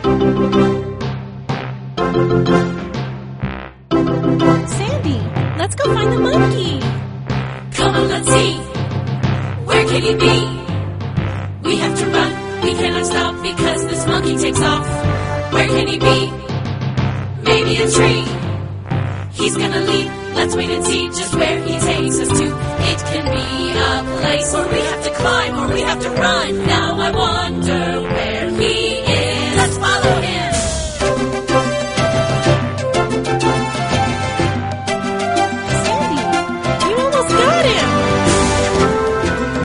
Sandy, let's go find the monkey. Come on, let's see. Where can he be? We have to run. We cannot stop because this monkey takes off. Where can he be? Maybe a tree. He's gonna leap. Let's wait and see just where he takes us to. It can be a place where we have to climb or we have to run. Now I wonder where